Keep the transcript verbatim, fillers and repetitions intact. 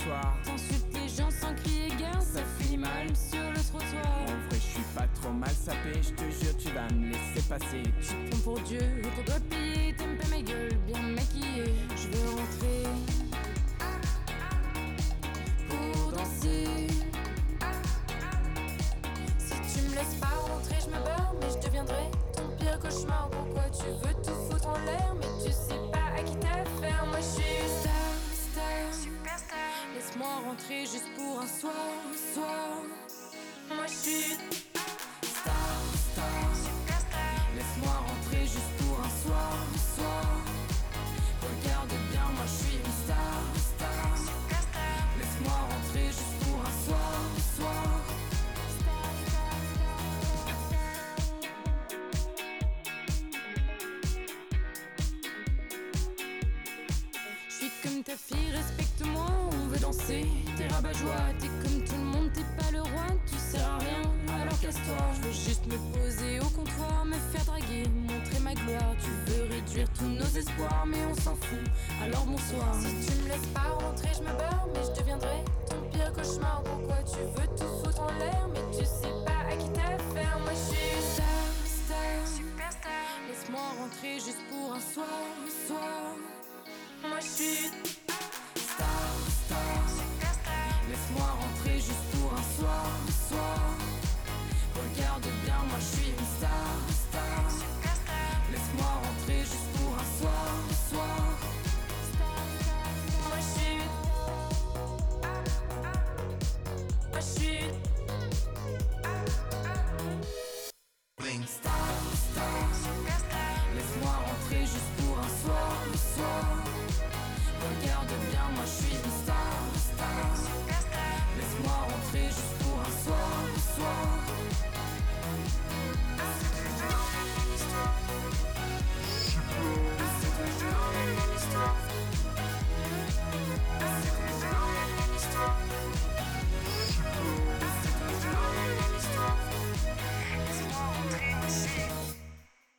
soir. T'insultes les gens sans crier gare, ça finit mal sur le trottoir. En vrai, je suis pas trop mal sapé, je te jure, tu vas me laisser passer. Tu te prends pour Dieu, qu'on doit payer, t'aimes pas ma gueule, bien maquillée. Je veux rentrer pour danser. Si tu me laisses pas rentrer, je me barre, mais je deviendrai ton pire cauchemar. Pourquoi tu veux tout foutre en l'air, mais tu sais pas à qui t'affaire. Moi je suis star, star, superstar. Laisse-moi rentrer juste pour un soir, soir. Moi je suis star, star, superstar. Laisse-moi rentrer juste pour un soir, soir. Regarde bien, moi je suis une star, star, superstar. Laisse-moi rentrer juste pour un soir, soir. Je suis comme ta fille, respecte-moi, on veut danser. T'es rabat-joie, t'es comme tout le monde, t'es pas le roi, tu sers à rien, alors casse-toi. Je veux juste me poser au comptoir, me faire draguer, montrer ma gloire. Tu veux réduire tous nos espoirs, mais on s'en fout, alors bonsoir. Si tu me laisses pas rentrer, je me barre, mais je deviendrai ton pire cauchemar. Pourquoi tu veux tout foutre en l'air, mais tu sais pas à qui t'affaire. Moi je suis star, star, superstar. Laisse-moi rentrer juste pour un soir, soir. Moi je suis star, star, superstar. Laisse-moi rentrer juste pour un soir, soir. Regarde bien, moi je suis une star, star, superstar. Laisse-moi rentrer juste pour un soir, soir. Moi je suis Moi je suis Bling, star, star, superstar. laisse-moi rentrer juste pour un soir, soir. Regarde bien, moi je suis une star, star. Superstar. Laisse-moi rentrer juste pour un soir,